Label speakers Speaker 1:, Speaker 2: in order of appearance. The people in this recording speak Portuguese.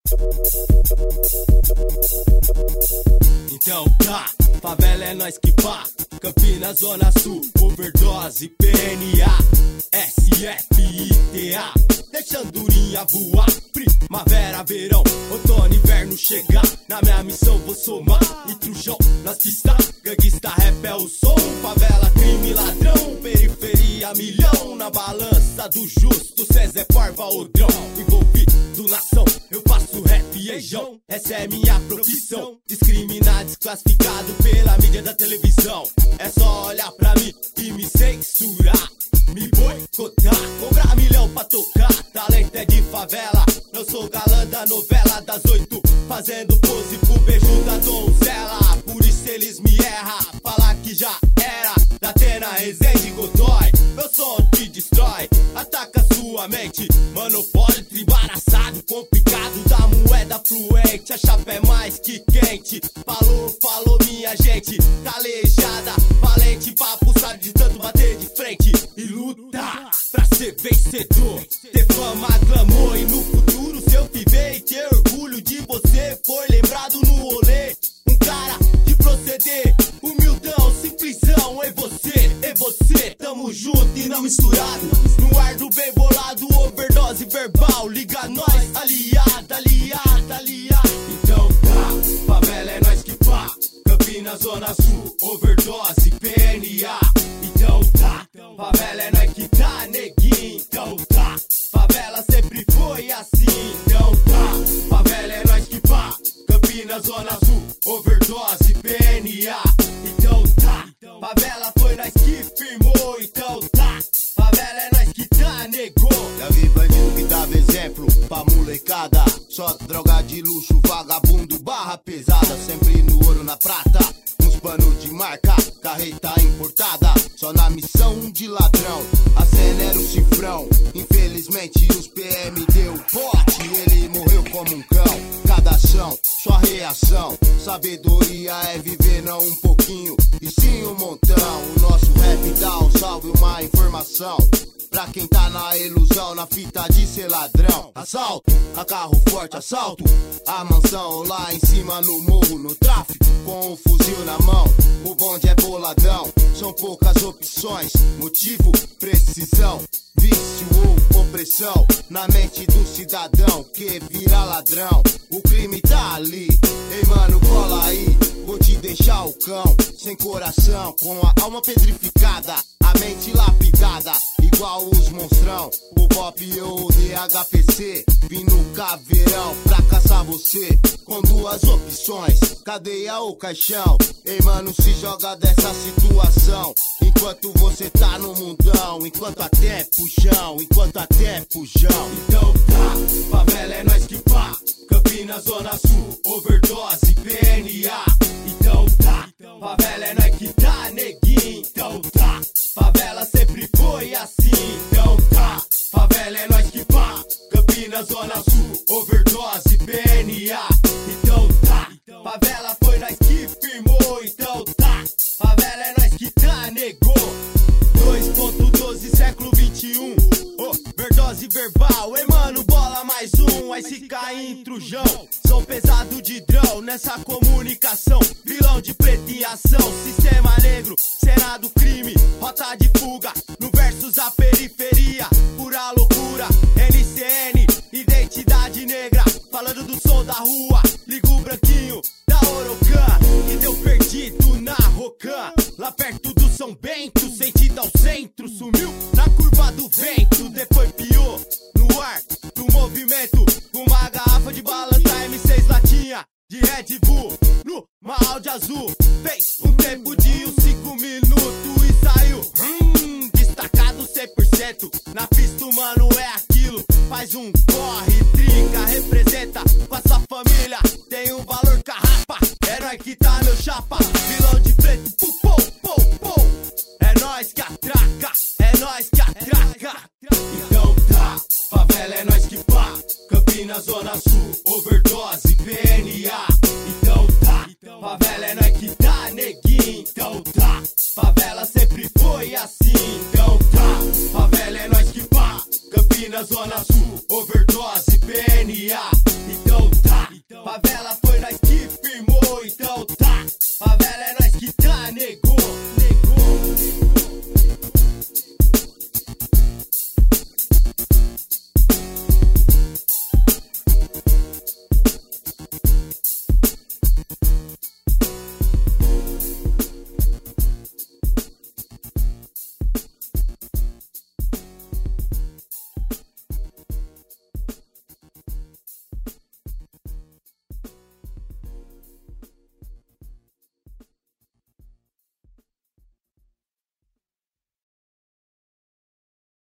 Speaker 1: Então tá, favela é nós que pá. Campinas, Zona Sul, overdose, PNA, SFITA, deixando durinha voar. Primavera, verão, outono, inverno chegar. Na minha missão vou somar e trujão nas que está. Ganguista, rap é o som, favela, crime, ladrão. Periferia, milhão, na balança do justo. César, Porva, Odrão, envolvido nação. Eu faço rap e ejão, essa é minha profissão. Discriminar, desclassificado pela mídia da televisão. É só olhar pra mim e me censurar, me boicotar, cobrar milhão pra tocar. Talento é de favela, eu sou galã da novela das 8, fazendo pose pro beijo da donzela. Por isso eles me erram, falar que já era. Da Atena, Resende, Godoy, meu som te destrói, ataca sua mente. Monopólio, embaraçado, complicado da moeda fluente. A chapa é mais que quente, falou minha gente. Calejada, valente, papo sabe de tanto bater de frente. E luta pra ser vencedor, ter fama, glamour. E no futuro se eu viver e ter orgulho de você, foi lembrado no rolê. Um cara de proceder, humildão, simplesão. E você, tamo junto e não misturado. No ar do bem bolado, overdose verbal. Liga nós, aliado. Então tá, favela é nós que pá. Campinas, Zona Sul, overdose, PNA. Então tá, favela é nós que tá, neguinho. Então tá, favela sempre foi assim. Então tá, favela é nós que pá. Campinas, Zona Sul, overdose, PNA. Então tá, favela foi nós que firmou. Então tá, favela é nós que tá, negou.
Speaker 2: Já vi bandido que dava exemplo pra molecada. Só droga de luxo, vagabundo, barra pesada. Sempre no ouro, na prata, uns panos de marca, carreta importada. Só na missão de ladrão, acelera o cifrão. Infelizmente os PM deu pote, ele morreu como um cão. Cada ação, sua reação. Sabedoria é viver não um pouquinho, e sim um montão. O nosso rap dá um salve, uma informação pra quem tá na ilusão, na fita de ser ladrão. Assalto, a carro forte, assalto a mansão lá em cima no morro, no tráfico, com o fuzil na mão. O bonde é boladão, são poucas opções. Motivo, precisão, vício ou opressão na mente do cidadão que vira ladrão. O crime tá ali, ei mano, cola aí. Vou te deixar o cão, sem coração, com a alma petrificada, a mente lapidada, igual os monstrão. O Bop e o DHPC, vim no caveirão pra caçar você, com duas opções, cadeia ou caixão. Ei mano, se joga dessa situação, enquanto você tá no mundão, enquanto até puxão,
Speaker 1: Então tá, favela é nós que pá. Campinas, Zona Sul, overdose, PNA. Então tá, favela é nós que tá, neguinho. Então tá, favela sempre foi assim. Então tá, favela é nós que pá. Campinas, Zona Sul, overdose, PNA. Então tá, favela foi nós que firmou. Então tá, favela é nós que tá, negou. 2.12, século 21. Overdose verbal, ei mano, bola mais um. Aí se cair em trujão, sou pesado de drão nessa comunicação. Vilão de preto em ação, sistema negro, cena do crime, rota de fuga. No versus a periferia, pura loucura. NCN, identidade negra, falando do som da rua. Liga o branquinho da Orocan, que deu perdido na Rocan. Lá perto do São Bento, sentido ao centro. Sumiu na curva do vento, depois piou no ar do movimento. Uma garrafa de balança, M6 latinha de Red Bull numa Audi azul. Fez um tempo de uns 5 minutos e saiu destacado 100%. Na pista, mano, é aquilo. Faz um corre, trinca, representa com a sua família. Tem um valor carrapa, é nóis que tá, meu chapa. Vilão de preto, é nóis que atraca, é nóis que atraca. Então tá, favela é nós que pá. Campinas, Zona Sul, overdose, PNA.